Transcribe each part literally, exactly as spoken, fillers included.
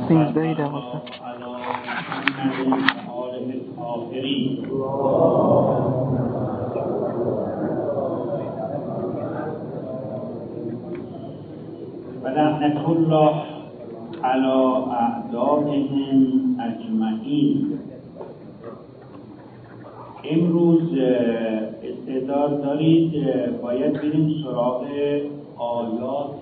سیزده دوازده و لعنة الله علی اعدائهم اجمعین. امروز استعداد دارید باید بریم سراغ آیات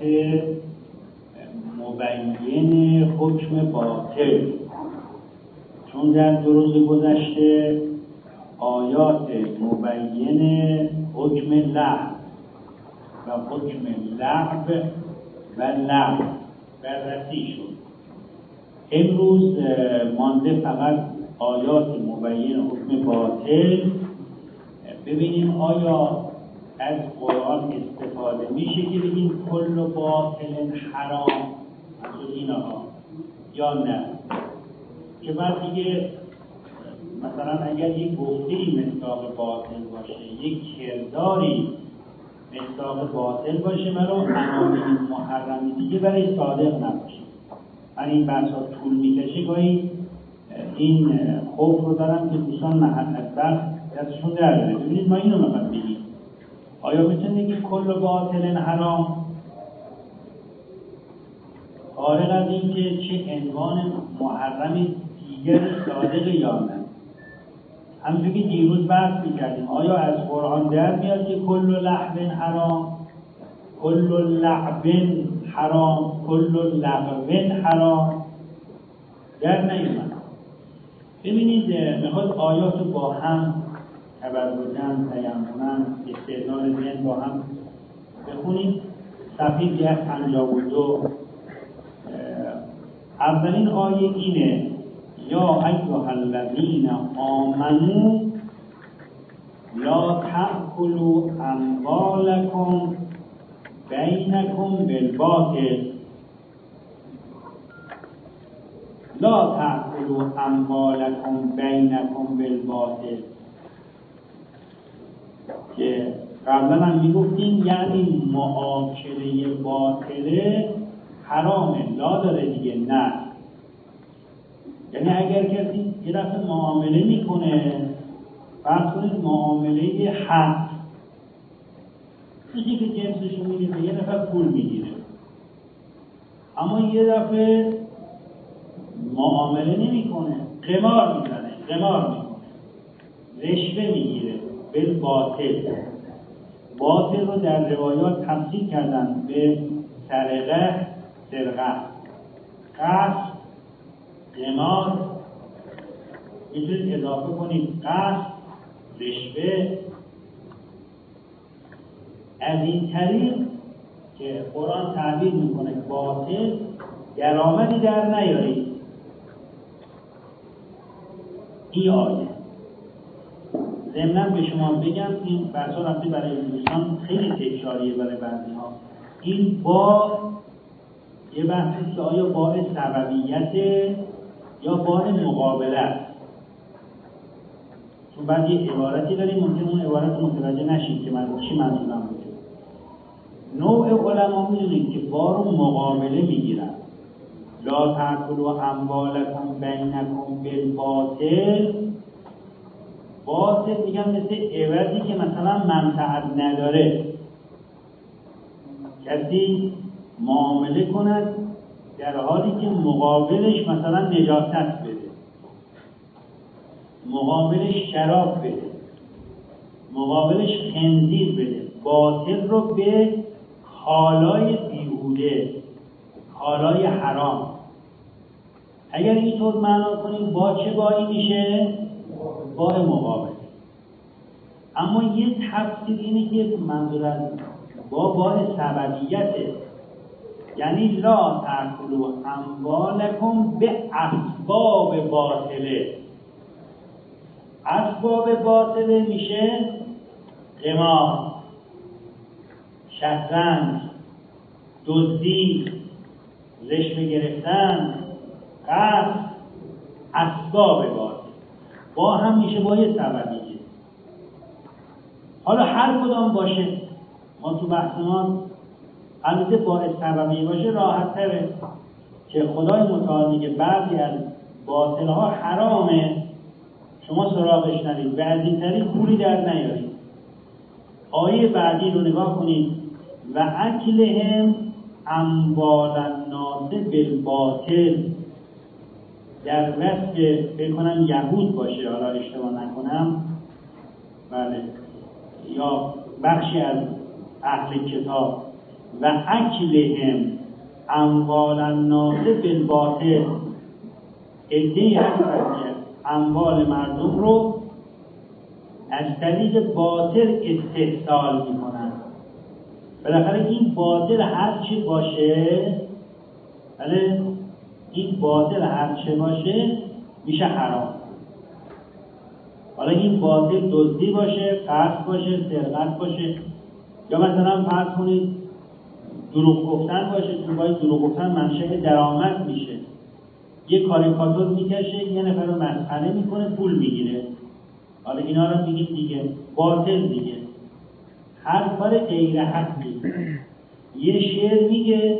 مبین حکم باطل، چون در دو روز گذشته آیات مبین حکم لعب و حکم لعب و لعب بررسی شد. امروز مانده فقط آیات مبین حکم باطل. ببینیم آیا از قرآن استفاده میشه که بگیم کل باطل حرام از اینها یا نه، که بعد دیگه مثلا اگر یک گفته‌ای مصداق باطل باشه، یک کرداری مصداق باطل باشه، ولو عناوین محرمی دیگه برای صادق نباشه. من این بحثا طول میکشه، گاهی این خوف رو دارم که دوستان محل از بحث دستشون در بره. ببینید ما اینو میخوام بگیم، آیا میتونه که کل باطل حرام فارغ از این که چه عنوان محرمی دیگر صادق یا نه؟ همونجور که دیروز بحث میکردیم، آیا از قرآن در میاد که کل لعب حرام، کل لعب حرام، کل لغو حرام؟ در نیومد. ببینید میخواد آیات رو با هم تبرزن، تیمونن، استعدال ذهن با هم بخونید. صفحه ده پنجاه و دو اولین آیه اینه: یا ایها الذین آمنوا لا تأکلوا اموالکم بینکم بالباطل لا تأکلوا اموالکم بینکم بالباطل، که قبلا هم میگفتیم یعنی معاکله باطله حرامه، لا داره دیگه، نه. یعنی اگر کسی یه دفعه معامله میکنه، فرض کنید معامله حق، چیزی که جنسشو میگیره، یه دفعه پول میگیره، اما یه دفعه معامله نمیکنه، قمار میزنه، قمار میکنه، رشوه میگیره، بالباطل. باطل رو در روایات تفسیر کردن به سرقه، سرقه، قصد، قمار. میتونید اضافه کنید قصد، رشوه. از این طریق که قرآن تعبیر میکنه باطل، درآمدی در نیارید. این آیه ضمناً به شما بگم، این بحثا رفته برای دوستان خیلی تکراریه برای بعضی ها. این با یه بحثی که آیا با سببیت یا با مقابله است، چون بعد یه عبارتی داریم ممکن اون عبارت متوجه نشید که من چی منظورم بوده. نوع علما میدونید که با رو مقابله میگیرن. لا تأکلوا اموالکم بینکم بالباطل، باطل میگم مثل عوضی که مثلا منفعت نداره. کسی معامله کند در حالی که مقابلش مثلا نجاست بده، مقابلش شراب بده، مقابلش خنزیر بده. باطل رو به کالای بیهوده، کالای حرام. اگر اینطور معنا کنیم با چه بایی میشه؟ با مقابل. اما یه تفسیر اینه که منظور از با با سببیته، یعنی لا تأکلوا اموالکم به اسباب باطله. اسباب باطله میشه قمار، شطرنج، دزدی، رشوه گرفتن، قصد. اسباب باطل با هم میشه با یه سببیه. حالا هر کدام باشه، ما تو بحث ما البته با سببیه باشه راحت تره. که خدای متعال میگه بعضی از باطلها حرامه، شما سراغش نرید و از این طریق پولی در نیارید. آیه بعدی رو نگاه کنید. و اکلهم اموال الناس بالباطل، در وصف بکنم یهود باشه، حالا اشتباه نکنم، بله، یا بخشی از اهل کتاب. و اکلهم اموال الناس بالباطل، عده‌ای هستند که اموال مردم رو از طریق باطل استحصال میکنن. بالاخره این باطل هر چی باشه، بله، این باطل هر چی باشه میشه حرام. حالا این باطل دزدی باشه، قصد باشه، سرقت باشه، یا مثلا فرض کنید دروغ گفتن باشه. چون باید دروغ گفتن منشأ درآمد میشه. یه کاریکاتور میکشه، یه نفر رو مسخره میکنه، پول میگیره. حالا اینا رو میگیم دیگه باطل دیگه، هر کار غیر حقی. یه شعر میگه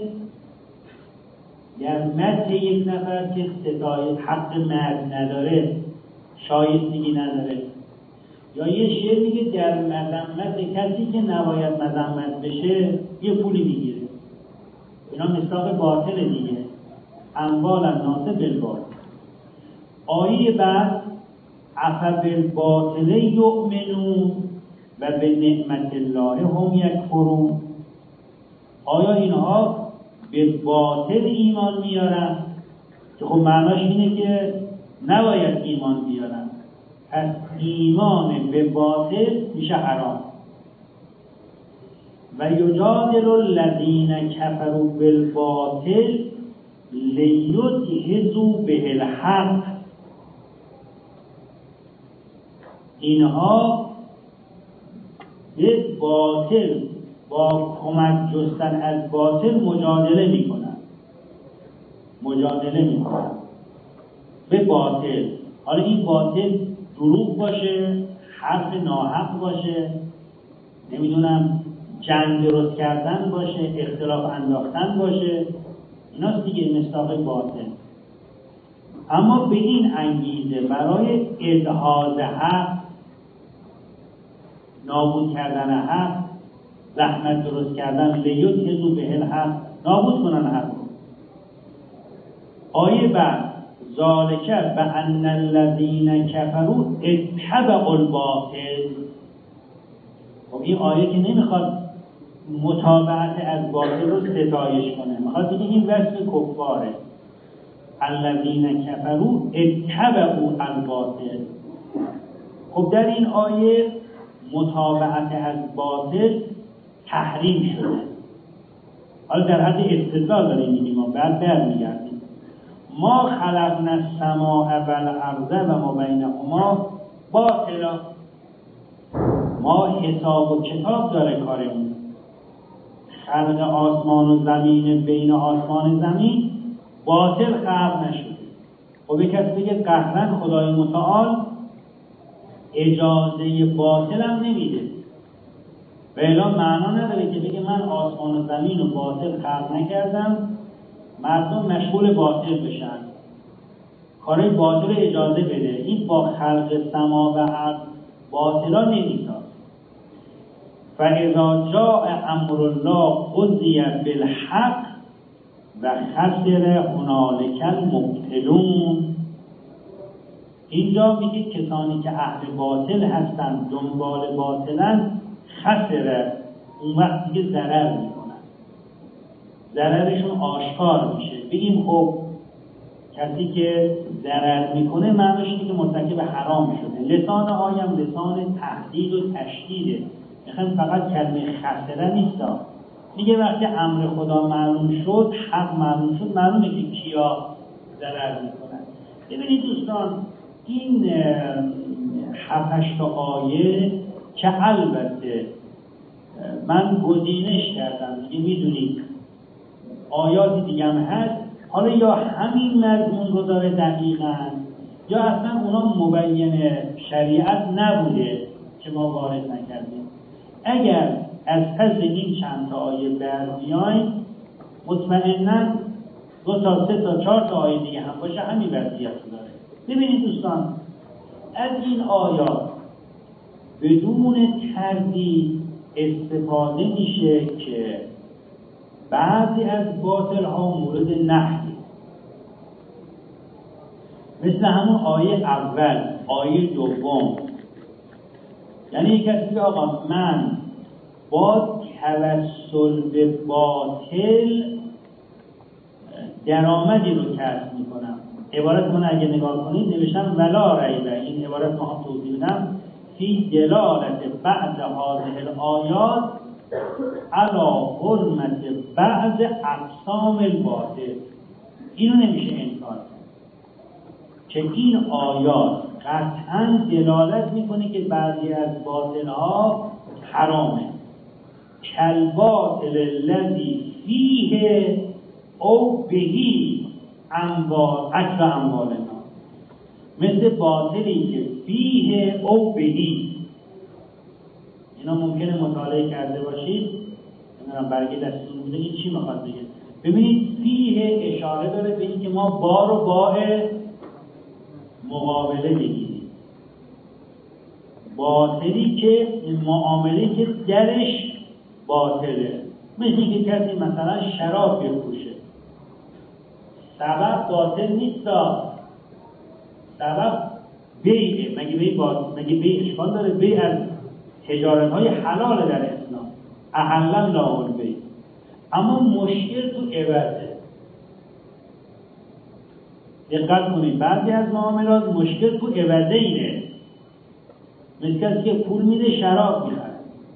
در مدح یک نفر که ستایش حق مرد نداره، شایستگی نداره، یا یه شعر میگه در مذمت کسی که نباید مذمت بشه یه پولی میگیره. اینا مصداق باطل دیگه، اموال الناس بالباطل. آیه بعد افبالباطل یؤمنون و به نعمت الله هم یکفرون، آیا اینها به باطل ایمان میارن؟ که خب معناش اینه که نباید ایمان بیارن، پس ایمان به باطل میشه حرام. و یجادل الذین کفروا بالباطل لیدحضوا به الحق، اینها به باطل با کمک جستن از باطل مجادله میکنن مجادله میکنن به باطل. حالا این باطل دروغ باشه، حرف ناحق باشه، نمیدونم جنگ درست کردن باشه، اختلاف انداختن باشه، ایناست دیگه مصداق باطل. اما به این انگیزه برای ادحاض حق، نابود کردن حق، زحمت درست کردن، لیدحضوا به الحق، نابود کنن حق. آیه بعد ذالک بأن الذین کفروا اتبعوا الباطل. خب این آیه که نمیخواد متابعت از باطل رو ستایش کنه، میخواد بگه این وصف کفاره. الذین کفروا اتبعوا الباطل. خب در این آیه متابعت از باطل تحریم شده. حالا در حد استدلال داریم میگیم، ما بعد برمیگردیم. ما خلقنا السماء والارض و ما بینهما باطلا. ما حساب و کتاب داره کارمون. خلق آسمان و زمین، بین آسمان و زمین باطل خلق نشده. خب یک کس بگه قهرن خدای متعال اجازه باطل هم نمیده، و اعلام معنا نداره که بگه من آسمان و زمین و باطل خلق نکردم، مردم مشغول باطل بشن، کارهای باطل اجازه بده. این با خلق سما و ارض باطلا نمیساز. فاذا جاء امر الله قضی بالحق و خسر هنالک المبطلون. اینجا میگه کسانی که اهل باطل هستن، دنبال باطلن، خسره، اون وقت دیگه ضرر میکنن، ضررشون آشکار میشه. بگیم خب کسی که ضرر میکنه معناش اینه که مرتکب حرام شده. لسان آیم لسان تهدید و تشدیده، میخوایم فقط کلمه خسره نیستا. میگه وقتی امر خدا معلوم شد، حق معلوم شد، معلومه که کیا ضرر میکنن. ببینید دوستان، این هفتش تا آیه که البته من گزینش کردم دیگه، میدونید آیات دیگه هم هست، حالا یا همین مضمون رو داره دقیقاً، یا اصلا اونا مبین شریعت نبوده که ما وارد نکردیم. اگر از پس این چند تا آیه بر بیایم، مطمئناً دو تا سه تا چهار تا آیه دیگه هم باشه همین وضعیت داره. ببینید دوستان، از این آیات بدون تردید استفاده میشه که بعضی از باطل ها مورد نهی، مثل همون آیه اول، آیه دوم. یعنی کسی که آقا من با توسل به باطل درآمدی رو کسب میکنم. عبارت من اگه نگاه کنید نوشتم ولا ریبه، این عبارت ما هم توضیح بدم، فی دلالت بعض هذه الآیات علی حرمت بعض اقسام الباطل. اینو نمیشه انکار که این آیات قطعا دلالت میکنه که بعضی از باطل ها حرامه. کالباطل الذی فیه او بهی اموال اکل اموال الناس، مثل باطلی که فیه او بهی. اینا ممکنه مطالعه کرده باشید، نمیدونم برگه دستتون بوده این چی میخواد بگه. ببینید فیه اشاره داره به این که ما بار و باه مقابله بگیریم. باطلی که معامله که درش باطله، مثل که کسی مثلا شراب بفروشه، سبب باطل نیست، سبب بیعه. مگه بیع باطل؟ مگه بیع اشکال داره؟ بیع از تجارت های حلال در اسلام، احل الله البیع. اما مشکل تو عوضه. دقت کنید، بعضی از معاملات مشکل تو عوضه اینه، مثل کسی که پول میده شراب میخره،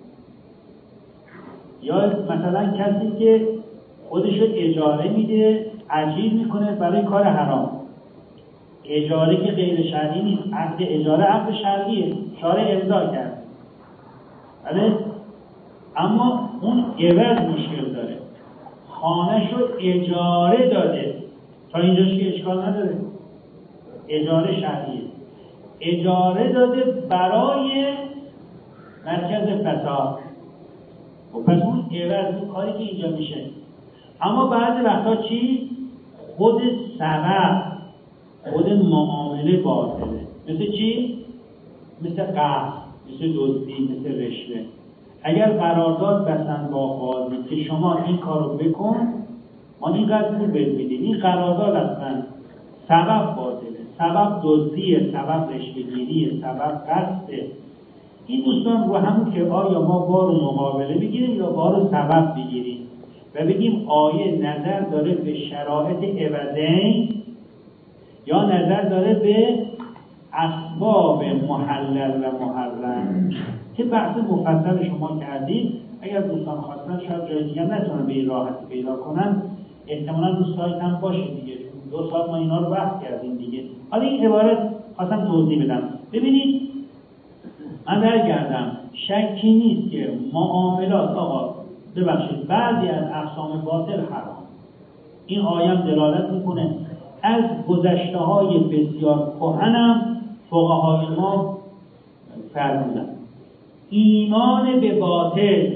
یا مثلا کسی که خودشو اجاره میده اجیر میکنه برای کار حرام. اجاره که غیر شرعی نیست، عقد اجاره عقد شرعیه، شارع امضا کرد، بله؟ اما اون عوض مشکل داره. خانه‌شو اجاره داده، تا اینجاش که اشکال نداره، اجاره شرعیه، اجاره داده برای مرکز فساد. و پس اون عوض، اون کاری که اینجا میشه. اما بعضی وقتا چی؟ خود سبب، خود معامله باطله. مثل چی؟ مثل قرض، مثل دزدی، مثل رشوه. اگر قرارداد بستن با قاضی که شما این کارو بکن، ما اینقدر پول بهت میدیم، این قرارداد اصلا سبب باطله، سبب دزدیه، سبب رشوه‌گیریه، سبب قصده. این دوستان رو همون که آیا ما بار و مقابله بگیریم یا بار و سبب بگیریم و بگیم آیه نظر داره به شرایط عوضین یا نظر داره به اسباب محلل و محرم، که بحث مفصل شما کردید. اگر دوستان خواستن شاید جای دیگه نتونن به این راحتی پیدا کنن، احتمالاً دو سایت هم باشه دیگه، دو ساعت ما اینا رو بحث کردیم دیگه. حالا این عبارت خواستم توضیح بدم. ببینید من برگردم، شکی نیست که معاملات آقا ببخشید بعضی از اقسام باطل حرام. این آیه دلالت میکنه. از گذشته های بسیار کهنم فقهای ما فرمودن ایمان به باطل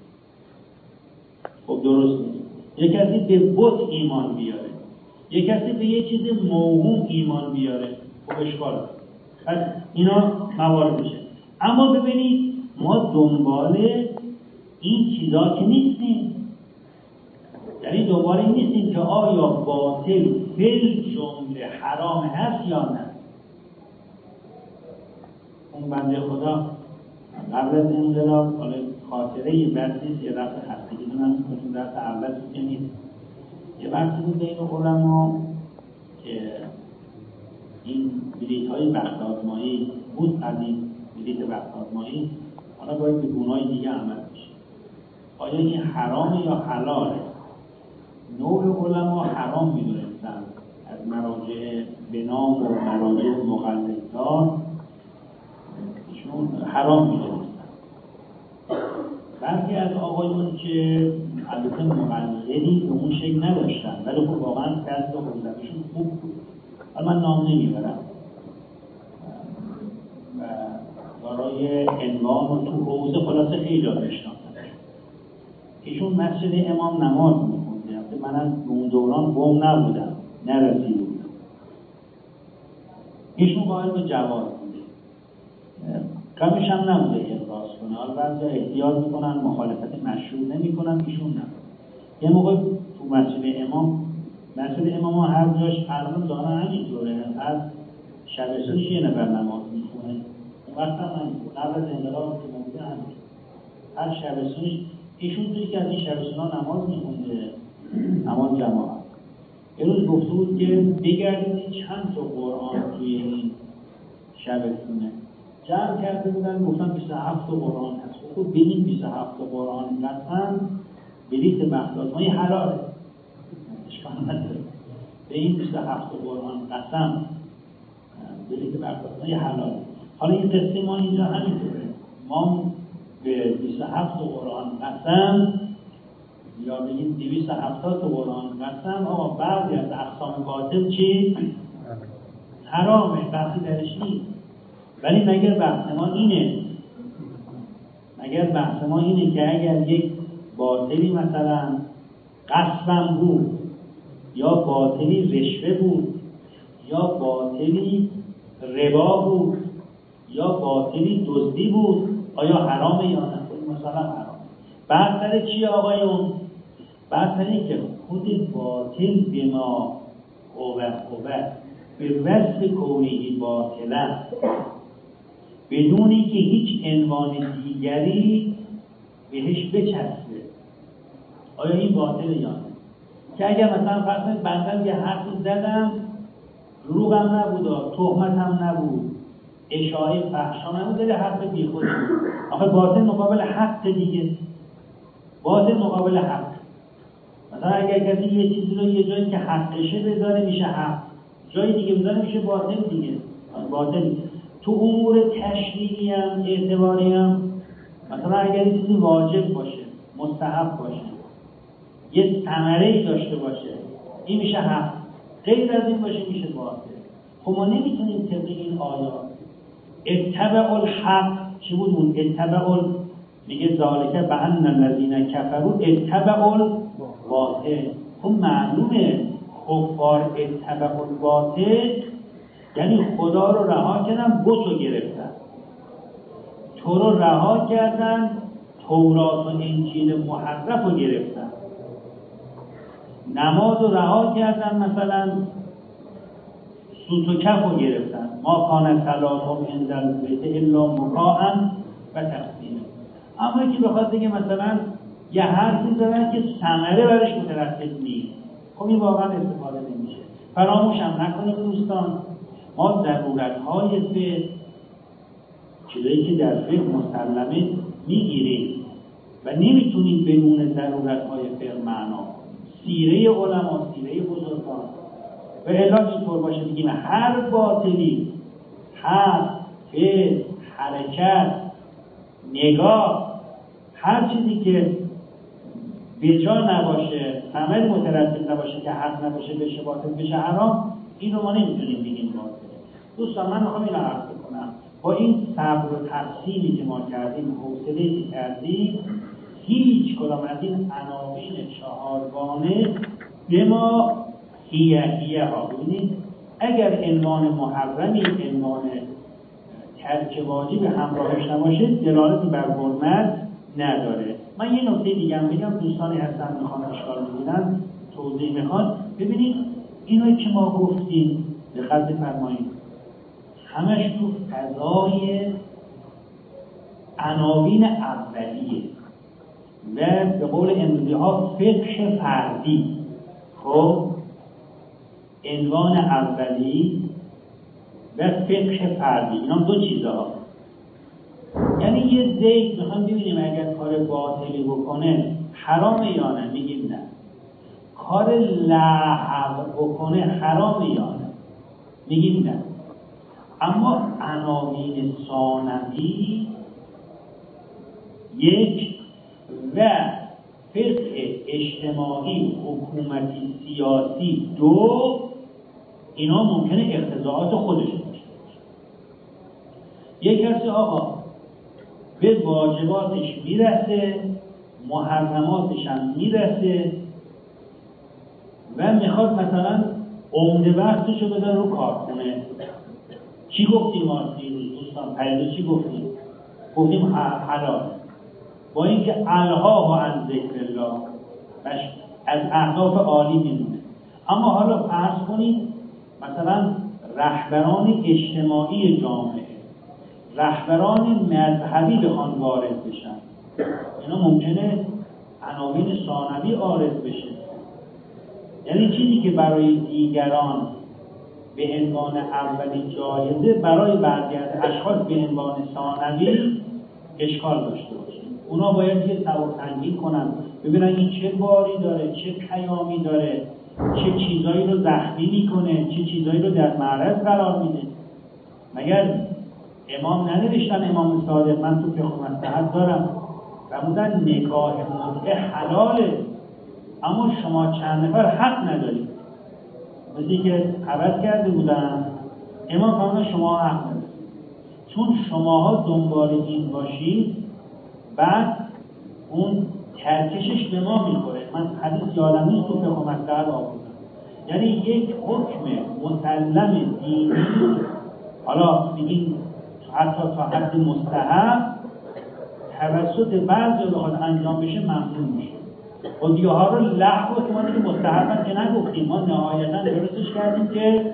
خب درست نیست. یک کسی به بت ایمان بیاره، یک کسی به یه چیز موهوم ایمان بیاره، خب اشکال داره. پس اینا موارد میشه. اما ببینید ما دنبال این چیزا که نیستیم، یعنی دنبال این نیستیم که آیا باطل فل جمله حرام هست یا نه. اون بنده خدا قبل از انقلاب، حالا خاطره یه بحثی یه رفت هستگی دونم میکنیم، درست اول که نیست، یه بحثی بود بین علما که این بلیط های بخت آزمایی بود، قدیم بلیط بخت آزمایی، حالا باید به گونه‌های دیگه عمل بشه. آیا این حرامه یا حلاله؟ نوع علما حرام میدونستن از مراجع به نام و مراجع مقلدان ایشون حرام میدونستن. بعضی از آقایون که البته مقلدی به اون شکل نداشتن ولی خب واقعا دست و حوزه‌شون خوب بود، حالا من نام نمیبرم و برای عنوان و تو حوزه خلاصه خیلی جا بشناسن. ایشون مسجد امام نماز میخوندن، البته من اون دوران قوم نبودم، نرسیده بودم. ایشون قائل به جواز بوده، کمش هم نبوده ابراز کنه. حالا بعضی احتیاط میکنن، مخالفت مشروع نمیکنن، ایشون نه. یه موقع تو مسجد امام، مسجد امام ها هر جاش الان دانه همینطوره، از شب سوش یه نفر نماز میخونه، اون وقت هم همینطور، قبل از انقلاب که ممکن همینطور هر شب سوش ایشون توی که از این شب سونا نماز میخونده، نماز جماعت. یه روز گفته بود که بگردید چند تا قرآن توی این شب سونه جمع کرده بودن، گفتن بیست و هفت تا قرآن هست. خب ببین بیست و هفت تا قرآن قسم به لیست بغدادهای حلاله، اشکال نداره. به این بیست و هفت تا قرآن قسم به لیست بغدادهای حلاله. حالا این قصه ما اینجا همینطوره، ما به بیست و هفت تا قرآن قسم یا بگیم دویست و هفتاد تا قرآن قسم، آقا بعضی از اقسام باطل چی؟ حرامه، بحثی درش نیست. ولی مگر بحث ما اینه، مگر بحث ما اینه که اگر یک باطلی مثلا قسم بود، یا باطلی رشوه بود، یا باطلی ربا بود، یا باطلی دزدی بود، آیا حرامه یا نه؟ مثلا حرام. بعد سر چیه آقایون؟ بعد سر این که خود باطل به ما قوه قوه به وصف کونهی باطله، بدونی که هیچ عنوان دیگری بهش بچسبه، آیا این باطله یا نه؟ که اگر مثلا فرض بندم یه حرفی زدم، دروغم نبود، تهمتم نبود، اشاعه فحشا نبود، داره حرف بیخود بود، آخه باطل مقابل حق دیگه، باطل مقابل حق. مثلا اگر کسی یه چیزی رو یه جایی که حقشه بذاره میشه حق، جایی دیگه بذاره میشه باطل دیگه، باطل. تو امور تشریعی هم اعتباری هم مثلا اگر یه چیزی واجب باشه، مستحب باشه، یه ثمره‌ای داشته باشه، این میشه حق. غیر از این باشه میشه باطل. خب ما نمیتونیم طبق این آیات اتبع الحق چی بود اون اتبع میگه ذالک بأن الذین کفروا اتبع الباطل. خب معلومه کفار اتبع الباطل یعنی خدا رو رها کردن، بت رو گرفتن، تو رو رها کردن، تورات و انجیل محرف رو گرفتن، نماز رو رها کردن، مثلا سوت و کف رو گرفتن، ما کان صلاتهم عند البیت الا مکاء و تسلیما. اما که بخواد بگه مثلا یه حرفی زدن که ثمره برش مترتب نیست، خب این واقعا استفاده نمیشه. فراموش هم نکنید دوستان، ما ضرورت‌های فقه، چیزایی که در فقه مسلمه میگیریم و نمیتونیم بدون ضرورت‌های فقه معنا کنیم. سیره علما، سیره بزرگان و الا اینطور باشه بگیم هر باطلی، حرف، فعل، حرکت، نگاه، هر چیزی که به جا نباشه، عمل مترتب نباشه که حق نباشه بشه باطل بشه حرام، اینو ما نمیتونیم بگیم باطل. دوستان من میخوام اینو عرض کنم، با این صبر و تحسینی که ما کردیم، حوصله که کردیم، هیچ کدام از این عناوین چهارگانه به ما هیه هیه ها ببینید، اگر عنوان محرمی، عنوان ترک واجب همراهش نباشه دلالتی بر حرمت نداره. من یه نکته دیگه هم بگم، دوستانی هستن میخوان اشکال می‌بینن توضیح میخوان. ببینید اینو که ما گفتیم دقت بفرمایید، همش تو فضای عناوین اولیه و به قول امروزی ها فقه فردی. خب عنوان اولی و فقه فردی، اینا دو چیزه ها. یعنی یه زید میخوام ببینیم اگر کار باطلی بکنه حرامه یا نه، میگیم نه. کار لعب بکنه حرامه یا نه، میگیم نه. اما عناوین ثانوی یک و فقه اجتماعی حکومتی سیاسی دو، اینا ممکنه اقتضاعات خودشون باشه. یک کسی آقا به واجباتش میرسه، محرماتش هم میرسه، و میخواد مثلا عمده وقتش رو بذاره رو کارخونه. چی گفتیم ما دیروز دوستان؟ پریده چی گفتیم؟ گفتیم حلال. با اینکه الها و عن ذکر الله از اهداف عالی میمونه. اما حالا فرض کنید مثلا رهبران اجتماعی جامعه، رهبران مذهبی بخوان وارد بشن، اینا ممکنه عناوین ثانوی عارض بشه. یعنی چیزی که برای دیگران به عنوان اولی جایزه، برای بعضی از اشخاص به عنوان ثانوی اشکال داشته باشه. اونا باید یه سبک سنجی کنن، ببینن این چه باری داره، چه پیامی داره، چه چیزایی رو زخمی میکنه، چه چیزایی رو در معرض قرار میده. مگر امام ننوشتن، امام صادق، من تو فقه مصلحت دارم فرمودن نکاح متعه حلاله، اما شما چند نفر حق ندارید. مثلی که عوض کرده بودن، امام فرمودن شما حق ندارید، چون شماها دنبال این باشید بعد اون ترکشش به ما میخوره. من حدیث یادم نیست تو فقه مصلحت آوردم، یعنی یک حکم مسلم دینی، حالا بگیم حتی تا حد مستحب، توسط بعضی بخواد انجام بشه ممنون میشه. و دیگه ها رو لغو که ما دیگه مستحب که نگفتیم، ما نهایتا درستش کردیم که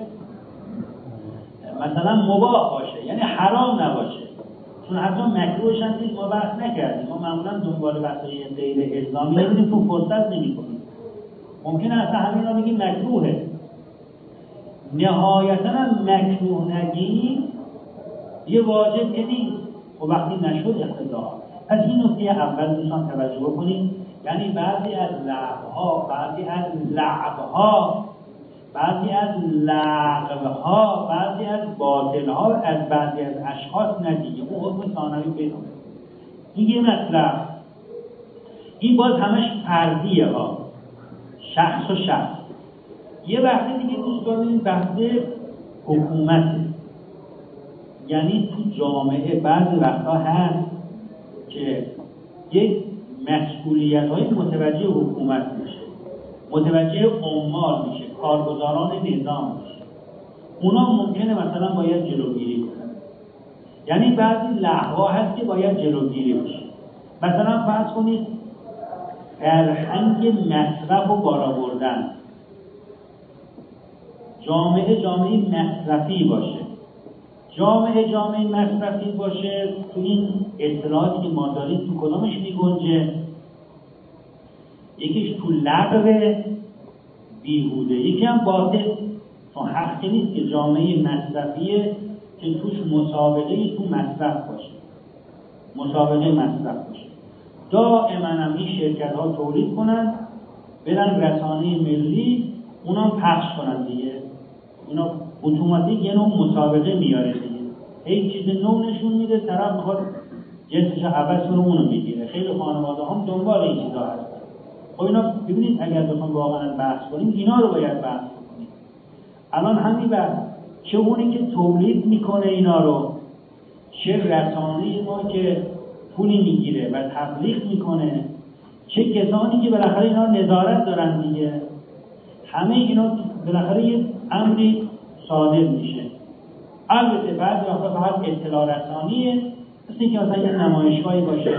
مثلا مباح باشه، یعنی حرام نباشه. چون حتی مکروهش هم دید ما بحث نکردیم، ما معمولا دنبال بحثای غیر الزامی نمیدیم، تو فرصت نمی‌کنیم. ممکنه اصلا همین رو بگیم مکروهه، نهایتا هم مکروه نگیم یه واجب که نیست. و وقتی نشد اقتضا. پس این نکته اول دوستان توجه بکنید، یعنی بعضی از لعبها، بعضی از لعبها، بعضی از لغوها، بعضی از باطلها از بعضی از اشخاص ندیگه، اون حکم ثانوی پیدا می‌کنه. این یه مطلب. این باز همش فردیه ها، شخص و شخص. یه بحث دیگه دوستان این بحث حکومته. یعنی تو جامعه بعضی وقتا هست که یک مسئولیت‌های متوجه حکومت میشه، متوجه عمال میشه، کارگزاران نظام میشه. اونا ممکنه مثلا باید جلوگیری کنن. یعنی بعضی لحظه‌ها هست که باید جلوگیری بشه. مثلا فرض کنید فرهنگ مصرف و بالا بردن، جامعه جامعه مصرفی باشه. جامعه جامعه مصرفی باشه، تو این اصطلاحاتی که ما داریم تو کدامش میگنجه؟ یکیش تو لغو بیهوده، یکی هم باطل. چون حق نیست که جامعه مصرفیه که توش مسابقه تو مصرف باشه، مسابقه مصرف باشه. دائما هم این شرکت ها تولید کنن، برن رسانه ملی اونا پخش کنن دیگه. اینا اتوماتیک یه نوع مسابقه میاره دیگه. هیچ چیز نو نشون میده، طرف میخواد جنسش عوض کنه اونو میگیره. خیلی خانواده هم دنبال این چیزا هستن. خب اینا ببینید اگر بخوام واقعا بحث کنیم اینا رو باید بحث کنیم. الان همین بحث، چه اونی که تولید میکنه اینا رو، چه رسانه ما که پولی میگیره و تبلیغ میکنه، چه کسانی که بالاخره اینا نظارت دارن دیگه، همه اینا بالاخره یه امری صادر میشه. البته بعضی وقتا فقط اطلاع رسانیه، مثل اینکه مثلا یه نمایشگاهی باشه،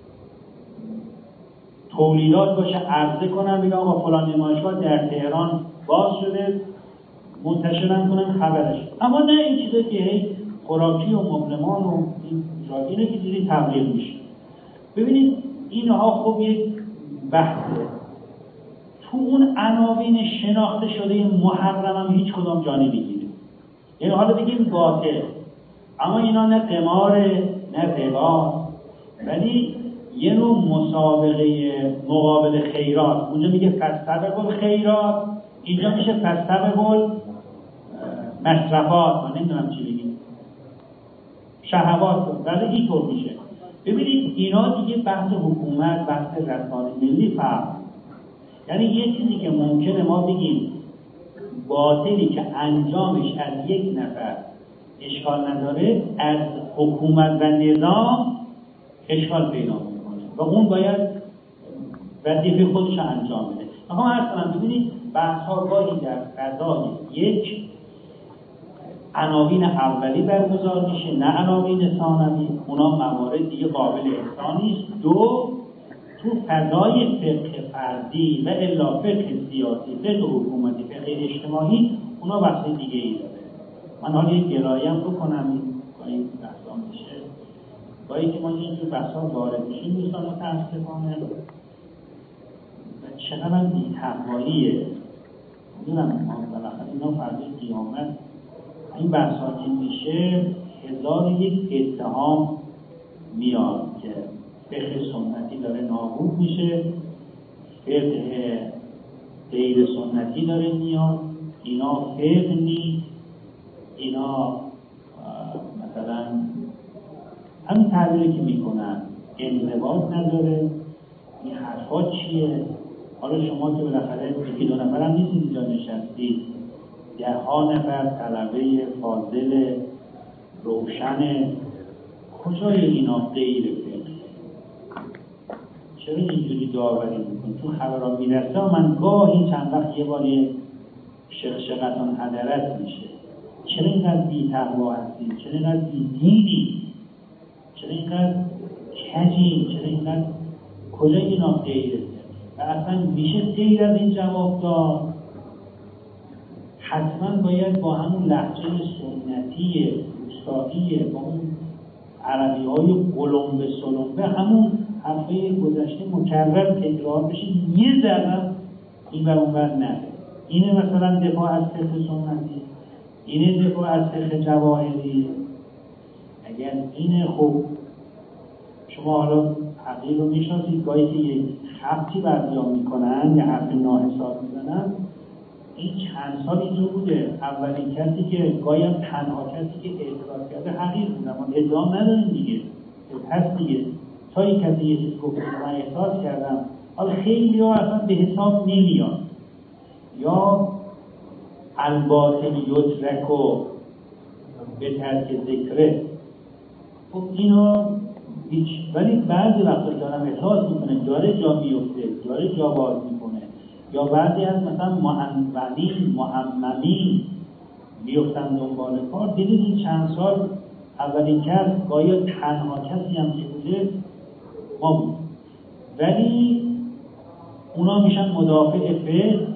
تولیدات باشه، عرضه کنن بگم آقا فلان نمایشگاه در تهران باز شده، منتشرن کنن خبرش. اما نه این چیزا که هی خوراکی و مبلمان و این اینه که دیگه تبلیغ میشه. ببینید اینها خب یک بحثه. تو اون عناوین شناخته شده محرم هم هیچ کدام جا نمیگیره. یعنی حالا بگیم باطل، اما اینا نه قماره نه ربا، ولی یه نوع مسابقه مقابل خیرات. اونجا میگه فاستبقوا الخیرات، اینجا میشه فاستبقوا مصرفات، من نمیدونم چی بگیم، شهوات، ولی اینطور میشه. ببینید اینا دیگه بحث حکومت، بحث رسانه ملی فرق. یعنی یه چیزی که ممکنه ما بگیم باطلی که انجامش از یک نفر اشکال نداره، از حکومت و نظام اشکال پیدا میکنه و اون باید وظیفه خودش انجام بده. اما اصلا ببینید بحث‌ها گاهی در فضای یک عناوین اولی برگزار میشه، نه عناوین ثانوی، اونا موارد دیگه قابل احسان نیست. دو، تو فضای فقه فردی و الا فقه سیاسی، فقه حکومتی، فقه اجتماعی، اونا بحث دیگه ای داره. من حالا یک گراییم بکنم با این بحثا میشه، گاهی که ما اینجور بحثا وارد میشیم دوستان متاسفانه چقدر هم بی‌تقواییه. میدونم ما بالاخره اینا فرض قیامت این بحثا که میشه هزار یک اتهام میاد که فقه سنتی داره نابود میشه، فقه غیر سنتی داره میاد، اینا فقه نیست، اینا مثلا همین تعبیری که میکنن انضباط نداره. این حرفا چیه؟ حالا شما که بالاخره یکی دو نفر هم نیستید اینجا نشستید، ده ها نفر طلبه فاضل روشن، کجای اینا غیر فقه؟ چرا اینجوری داوری میکنید؟ چون خبرها میرسه و من گاهی چند وقت یه بار یه شقشقتان حضرت میشه. چرا اینقدر بی تقوا هستید؟ چرا اینقدر بی دینی؟ چرا اینقدر کجی؟ چرا اینقدر کجای اینا غیره؟ و اصلا میشه غیر از این جواب داد؟ حتما باید با همون لهجه سنتی روستایی، با اون عربی های قلمبه سلمبه، همون حرفه گذشته مکرر تکرار بشه، یه ذره این بر اون بر نره. اینه مثلا دفاع از فقه سنتی، اینه دفاع از فقه جواهری. اگر اینه خب شما حالا حقیق رو میشناسید، گاهی که یک خطی بردیان میکنن یا حرف ناحساب میزنن. این چند سال اینجا بوده، اولین کسی که گاهی هم تنها کسی که اعتراض کرده حقیق بوده، ما ادعا نداریم دیگه، هست دیگه. تا یک کسی یه چیز گفته من احساس کردم، حالا خیلی ها اصلا به حساب نمیاد، یا الباطل یترک و به ترک ذکره. خب اینا هیچ، ولی بعضی وقتا دارم احساس میکنه داره جا میفته، داره جا باز میکنه، یا بعضی از مثلا معنونین معممین میفتن دنبال کار. دیدید این چند سال اولین کس گاهی تنها کسی هم که بوده ما بود، ولی اونا میشن مدافع فقه.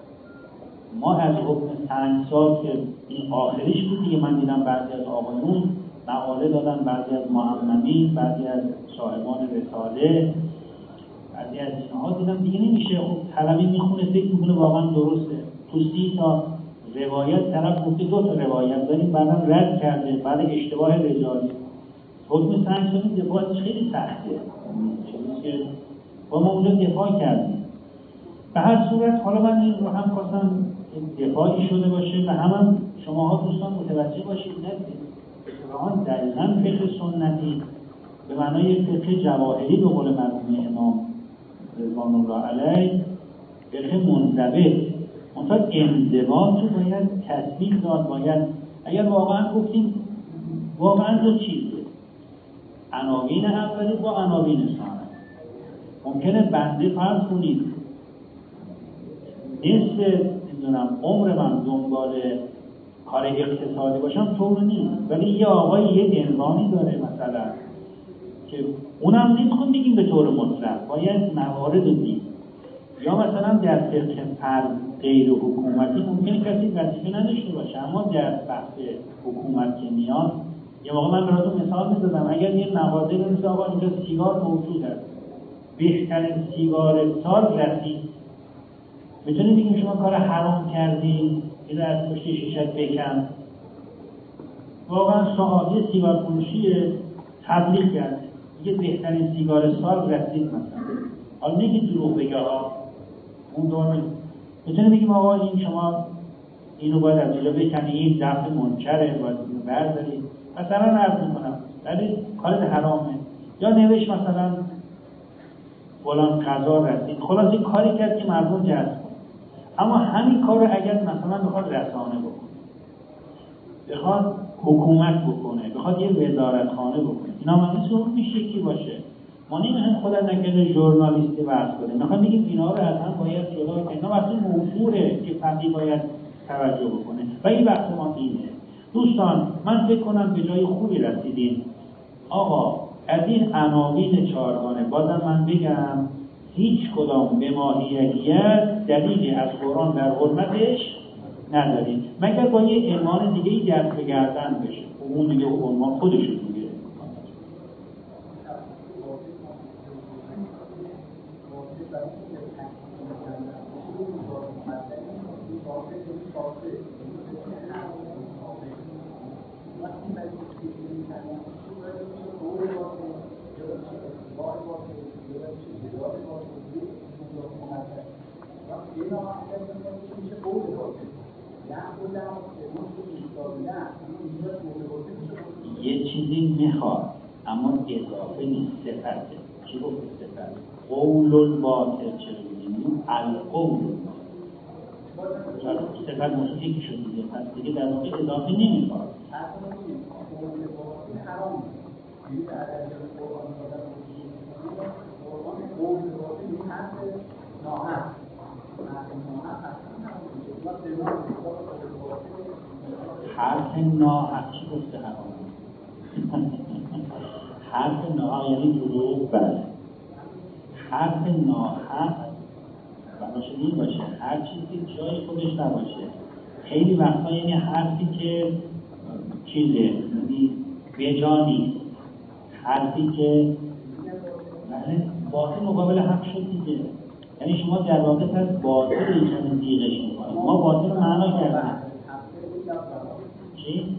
ما از حکم سنگسار که این آخریش بود دیگه، من دیدم بعضی از آقایون مقاله دادن، بعضی از معممین، بعضی از صاحبان رساله، بعضی از اینها دیدم دیگه نمیشه. خب طلبی میخونه فکر میکنه واقعا درسته، تو سی تا روایت طرف گفته دو تا روایت داریم، بعدم رد کرده، بعد اشتباه رجالی. حکم سنگساری دفاعش خیلی سخته، چیزی که با ما اونجا دفاع کردیم. به هر صورت حالا من این رو هم خواستم دفاعی شده باشه و هم, هم شما ها دوستان متوجه باشید نکنید اتفاقا دقیقاً فقه سنتی به معنای فقه جواهری به قول مرحوم امام رضوان الله علیه فقه منضبط، منتها انضباط رو باید تطبیق داد. باید اگر واقعا گفتیم واقعا دو چیزه، عناوین اولی با عناوین ثانی. ممکنه بنده فرض کنید نصف نمیدونم عمر من دنبال کار اقتصادی باشم، طور نیست، ولی یه آقای یه عنوانی داره مثلا که اونم نمیخوام بگیم به طور مطلق، باید موارد رو دید. یا مثلا در فقه فرد غیر حکومتی ممکنه کسی وظیفه نداشته باشه، اما در بحث حکومت که میاد، یه موقع من براتون مثال میزدم، اگر یه مغازه بنویسه آقا اینجا سیگار موجود هست، بهترین سیگار سال رسید، میتونی بگیم شما کار حرام کردی، اینو از پشت شیشت بکن. واقعا صحابی سیگار فروشی تبلیغ کرد، یه بهترین سیگار سال رسید مثلا. حالا نگید دروغ بگه ها، اون دور میتونی بگیم آقا این شما اینو باید از اینجا بکنی، این دفع منکره، باید اینو بردارید مثلا عرض میکنم، ولی کار حرامه. یا نوشت مثلا فلان قضا رسید، خلاصی کاری کرد که مردم جذب. اما همین کار رو اگر مثلا بخواد رسانه بکنه، بخواد حکومت بکنه، بخواد یه وزارتخانه بکنه، اینا معنیش اون میشه کی باشه. ما نمیخوایم خودت نکنه ژورنالیستی بحث کنیم، میخوایم بگیم اینا رو حتما باید جدا کنیم، اینا وقتی موضوعه که فقیه باید توجه بکنه و این بحث ما اینه. دوستان من فکر کنم به جای خوبی رسیدیم. آقا از این عناوین چهارگانه بازم من بگم هیچ کدام به ماهیت دلیلی از قرآن در حرمتش نداریم، مگر با یه عنوان دیگه ای دست به گردن بشه، اون دیگه عنوان خودشون دیگه. یه چیزی میخواد اما اضافه نیست، صفته. چی گفت صفت؟ قول الباطل چه بگیم؟ القول صفت موسیقی که شد دیگه، پس دیگه در واقع اضافه نمیخواد. حرف ناحق چی گفته حرام؟ حرف ناحق یعنی دروغ. بله حرف ناحق بناش این باشه هر چیزی جای خودش نباشه. خیلی وقتا یعنی حرفی که چیزه یعنی بجا نیست، حرفی که بله باطل مقابل حق شد دیگه. یعنی شما در واقع از باطل ایشان دیگهش میکنید. ما باطل رو معنا کردیم چی؟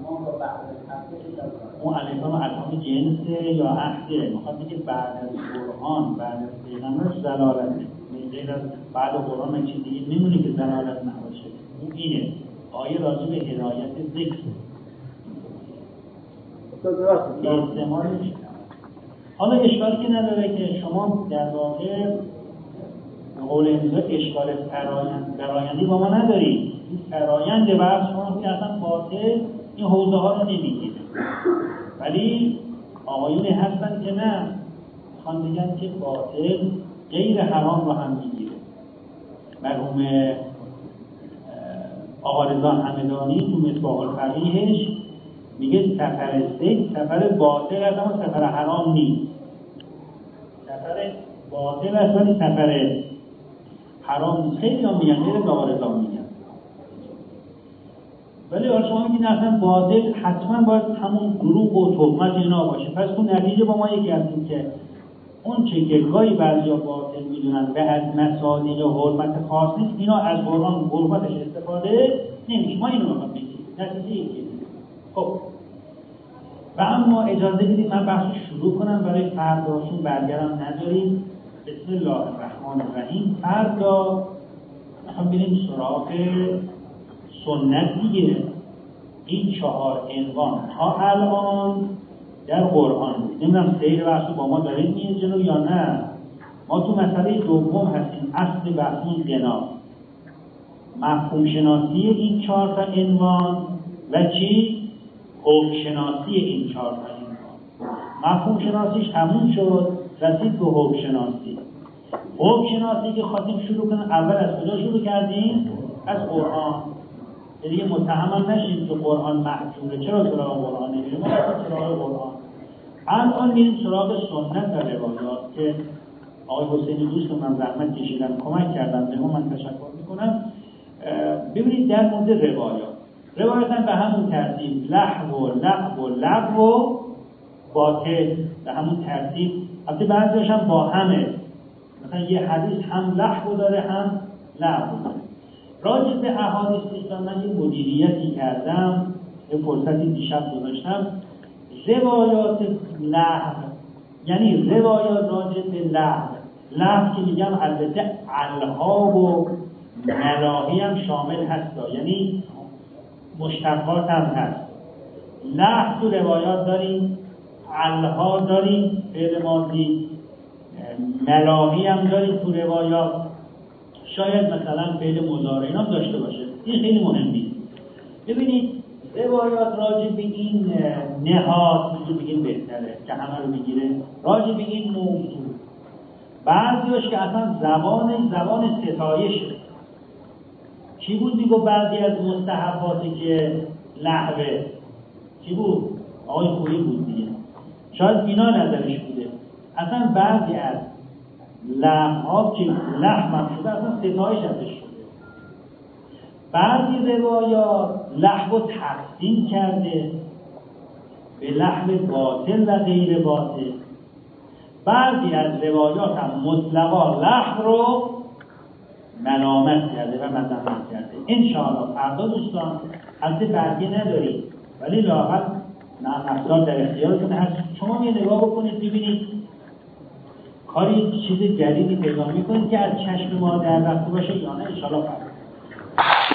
اون الفام الفام جنسه یا عهده، میخواد بگه بعد از قرآن بعد از پیغمبر ضلالته، غیر از بعد قرآن من چیز دیگه نمیونه که ضلالت نباشه. اون اینه آیه راجع به هدایت ذکر استعمال میشه. حالا اشکالی که نداره که شما در واقع قول امضا اشکال فرایند فرایندی با ما ندارید. این فرایند بحث شما که اصلا باطل این حوزه ها رو نمیگیره، ولی آقایونی هستن که نه میخوان بگن که باطل غیر حرام رو هم میگیره. مرحوم آقا رضا همدانی تو مصباح الفقیهش میگه سفر سک سفر باطل است اما سفر حرام نیست. سفر باطل است ولی سفر حرام نیست. خیلی هم میگن غیر از آقا رضا میگن، ولی آقا شما میگین اصلا باطل حتما باید همون دروغ و تهمت اینا باشه. پس تو نتیجه با ما یکی هستیم که اون چه که گاهی بعضیا باطل میدونن و از مصادیق حرمت خاص نیست، اینا از قرآن حرمتش استفاده نمیشه. ما اینو میخوام بگیم نتیجه یکی. خب و اما اجازه بدید من بحث شروع کنم. برای فرداشون برگرم نداریم. بسم الله الرحمن الرحیم. فردا میخوام بریم سراغ سنت دیگه. این چهار عنوان تا الان در قرآن بود. نمیدونم سیر بحث با ما دارید میه جلو یا نه. ما تو مسئله دوم هستیم، اصل بحثون قنا، مفهوم شناسی این چهار تا عنوان و چی؟ حکم شناسی این چهار تا عنوان. مفهوم شناسیش همون شد، رسید به حکم شناسی. حکم شناسی که خواستیم شروع کنیم، اول از کجا شروع کردیم؟ از قرآن. دیگه متهم نشیم که قرآن محجوره. چرا سراغ قرآن نمیریم؟ ما رفتیم سراغ قرآن. الان میریم سراغ سنت و روایات که آقای حسینی دوست من زحمت کشیدن کمک کردن به من تشکر میکنم. ببینید در مورد روایات روایت هم به همون ترتیب لحو و لغو و لغو و باطل به همون ترتیب. البته بعضیش هم با همه، مثلا یه حدیث هم لحو داره هم لغو داره. راجع به احادیث دوستان من یه مدیریتی کردم، یه فرصتی دیشب گذاشتم. روایات لحو یعنی روایات راجع به لحو. لحو که میگم البته الها و ملاهی هم شامل هستا، یعنی مشتقات هم هست. لحو تو روایات داریم، الها داریم فعل ماضی، ملاهی هم داریم تو روایات، شاید مثلا فعل مضارع اینا داشته باشه. این خیلی مهم نیست. ببینید روایات راجع به این نهاد میگه بگیم بهتره که همه رو میگیره، راجع به این موضوع بعضیاش که اصلا زبان زبان ستایشه. چی بود میگو بعضی از مستحباتی که لحوه چی بود؟ آقای خویی بود دیگه، شاید اینا نظرش بوده. اصلا بعضی از لحوها که لحمم شده اصلا ستایش ازش شده. بعضی روایات لحو تقسیم کرده به لحو باطل و غیر باطل. بعضی از روایات هم مطلقا لحو رو ملامت کرده و مذمت کرده. انشاءالله فردا دوستان البته برگه ندارید ولی لااقل نرم افزار در اختیارتون هست، شما یه نگاه بکنید ببینید کاری چیز جدیدی پیدا میکنید که از چشم ما در رفته باشه یا نه. انشاءالله فردا